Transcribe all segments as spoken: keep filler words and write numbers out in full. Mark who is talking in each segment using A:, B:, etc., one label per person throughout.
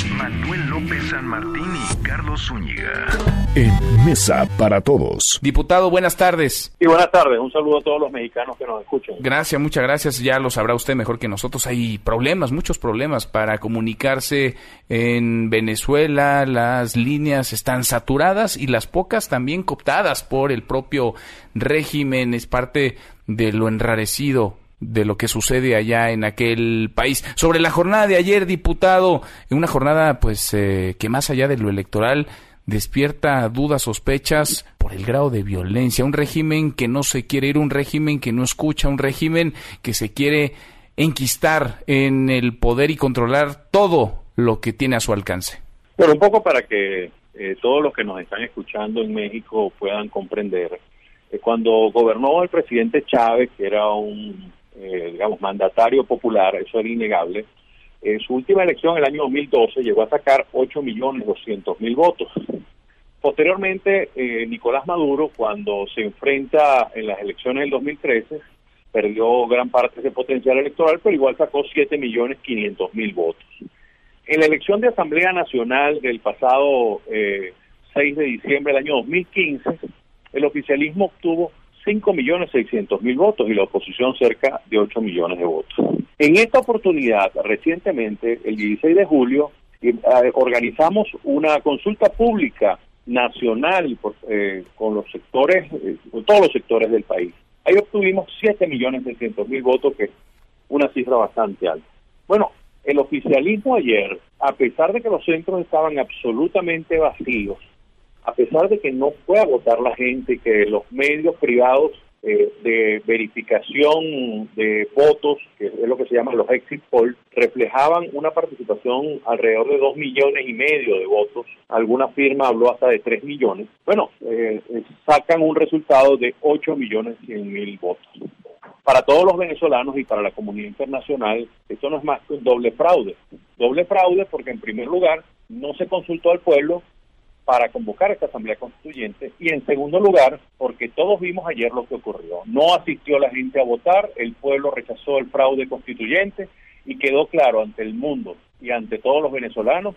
A: Manuel López San Martín y Carlos Zúñiga.
B: En Mesa para Todos.
C: Diputado, buenas tardes.
D: Sí, buenas tardes. Un saludo a todos los mexicanos que nos escuchan.
C: Gracias, muchas gracias. Ya lo sabrá usted mejor que nosotros. Hay problemas, muchos problemas para comunicarse en Venezuela. Las líneas están saturadas y las pocas también cooptadas por el propio régimen. Es parte de lo enrarecido de lo que sucede allá en aquel país. Sobre la jornada de ayer, diputado, una jornada pues eh, que más allá de lo electoral despierta dudas, sospechas por el grado de violencia. Un régimen que no se quiere ir, un régimen que no escucha, un régimen que se quiere enquistar en el poder y controlar todo lo que tiene a su alcance.
D: Bueno, un poco para que eh, todos los que nos están escuchando en México puedan comprender. Eh, cuando gobernó el presidente Chávez, que era un Eh, digamos, mandatario popular, eso era innegable, en su última elección, el año dos mil doce, llegó a sacar ocho millones doscientos mil votos. Posteriormente, eh, Nicolás Maduro, cuando se enfrenta en las elecciones del dos mil trece, perdió gran parte de ese potencial electoral, pero igual sacó siete millones quinientos mil votos. En la elección de Asamblea Nacional del pasado eh, seis de diciembre del año dos mil quince, el oficialismo obtuvo cinco millones seiscientos mil votos y la oposición cerca de ocho millones de votos. En esta oportunidad, recientemente, el dieciséis de julio, eh, organizamos una consulta pública nacional por, eh, con los sectores, eh, con todos los sectores del país. Ahí obtuvimos siete millones seiscientos mil votos, que es una cifra bastante alta. Bueno, el oficialismo ayer, a pesar de que los centros estaban absolutamente vacíos, a pesar de que no fue a votar la gente, que los medios privados eh, de verificación de votos, que es lo que se llaman los exit polls, reflejaban una participación alrededor de dos millones y medio de votos. Alguna firma habló hasta de tres millones. Bueno, eh, sacan un resultado de ocho millones cien mil votos. Para todos los venezolanos y para la comunidad internacional, esto no es más que un doble fraude. Doble fraude porque, en primer lugar, no se consultó al pueblo para convocar esta Asamblea Constituyente, y en segundo lugar, porque todos vimos ayer lo que ocurrió. No asistió la gente a votar, el pueblo rechazó el fraude constituyente, y quedó claro ante el mundo y ante todos los venezolanos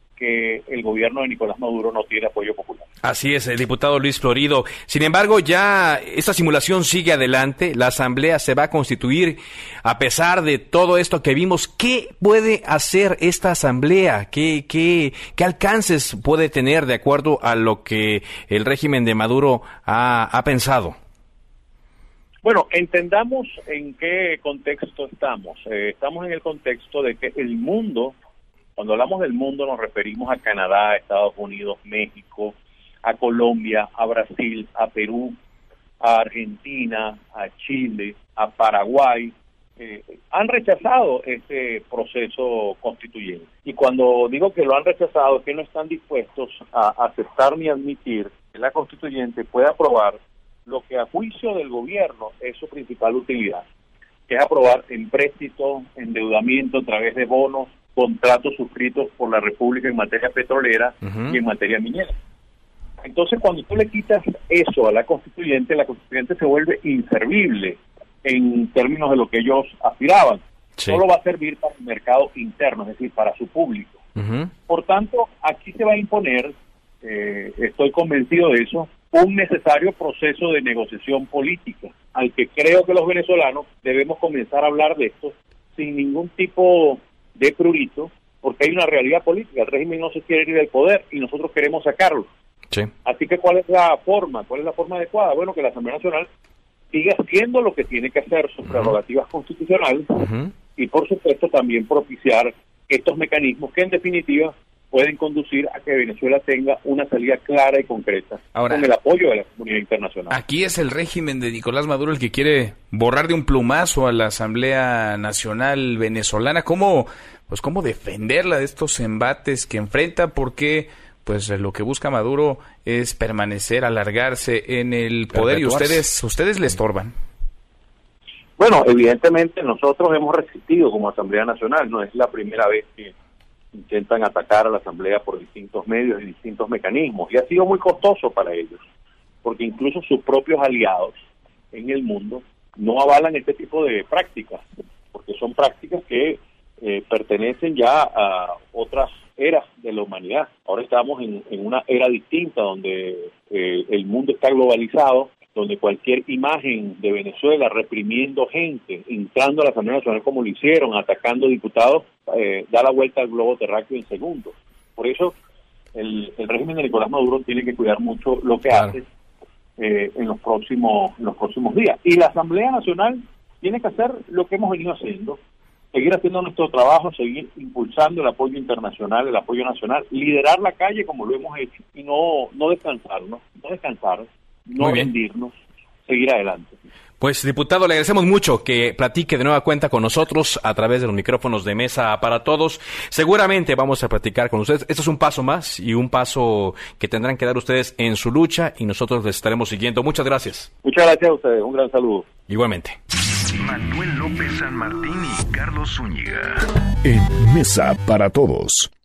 D: que el gobierno de Nicolás Maduro no tiene apoyo popular.
C: Así es, el diputado Luis Florido. Sin embargo, ya esta simulación sigue adelante, la Asamblea se va a constituir a pesar de todo esto que vimos. ¿Qué puede hacer esta Asamblea? ¿Qué, qué, qué alcances puede tener de acuerdo a lo que el régimen de Maduro ha, ha pensado?
D: Bueno, entendamos en qué contexto estamos. Eh, estamos en el contexto de que el mundo, cuando hablamos del mundo nos referimos a Canadá, a Estados Unidos, México, a Colombia, a Brasil, a Perú, a Argentina, a Chile, a Paraguay. Eh, han rechazado este proceso constituyente. Y cuando digo que lo han rechazado es que no están dispuestos a aceptar ni admitir que la constituyente pueda aprobar lo que a juicio del gobierno es su principal utilidad, que es aprobar empréstitos, endeudamiento a través de bonos, contratos suscritos por la República en materia petrolera uh-huh. y en materia minera. Entonces, cuando tú le quitas eso a la constituyente, la constituyente se vuelve inservible en términos de lo que ellos aspiraban. Sí. Solo va a servir para el mercado interno, es decir, para su público. Uh-huh. Por tanto, aquí se va a imponer, eh, estoy convencido de eso, un necesario proceso de negociación política, al que creo que los venezolanos debemos comenzar a hablar de esto sin ningún tipo de prurito, porque hay una realidad política. El régimen no se quiere ir del poder y nosotros queremos sacarlo. Sí. Así que, ¿cuál es la forma? ¿Cuál es la forma adecuada? Bueno, que la Asamblea Nacional siga haciendo lo que tiene que hacer, sus prerrogativas uh-huh. constitucionales, uh-huh. y por supuesto también propiciar estos mecanismos que en definitiva pueden conducir a que Venezuela tenga una salida clara y concreta. Ahora, con el apoyo de la comunidad internacional.
C: Aquí es el régimen de Nicolás Maduro el que quiere borrar de un plumazo a la Asamblea Nacional venezolana. ¿Cómo, pues, cómo defenderla de estos embates que enfrenta? Porque pues lo que busca Maduro es permanecer, alargarse en el poder, y ustedes, ustedes le estorban.
D: Bueno, evidentemente nosotros hemos resistido como Asamblea Nacional. No es la primera vez que intentan atacar a la Asamblea por distintos medios y distintos mecanismos, y ha sido muy costoso para ellos, porque incluso sus propios aliados en el mundo no avalan este tipo de prácticas, porque son prácticas que eh, pertenecen ya a otras eras de la humanidad. Ahora estamos en, en una era distinta donde eh, el mundo está globalizado, donde cualquier imagen de Venezuela reprimiendo gente, entrando a la Asamblea Nacional como lo hicieron, atacando diputados, eh, da la vuelta al globo terráqueo en segundos. Por eso el, el régimen de Nicolás Maduro tiene que cuidar mucho lo que claro. hace eh, en los próximos en los próximos días. Y la Asamblea Nacional tiene que hacer lo que hemos venido haciendo, seguir haciendo nuestro trabajo, seguir impulsando el apoyo internacional, el apoyo nacional, liderar la calle como lo hemos hecho y no no descansar, no, no descansar. No rendirnos, seguir adelante.
E: Pues, diputado, le agradecemos mucho que platique de nueva cuenta con nosotros a través de los micrófonos de Mesa para Todos. Seguramente vamos a platicar con ustedes. Esto es un paso más y un paso que tendrán que dar ustedes en su lucha y nosotros les estaremos siguiendo. Muchas gracias.
D: Muchas gracias a ustedes. Un gran saludo.
E: Igualmente.
A: Manuel López San Martín y Carlos Zúñiga.
B: En Mesa para Todos.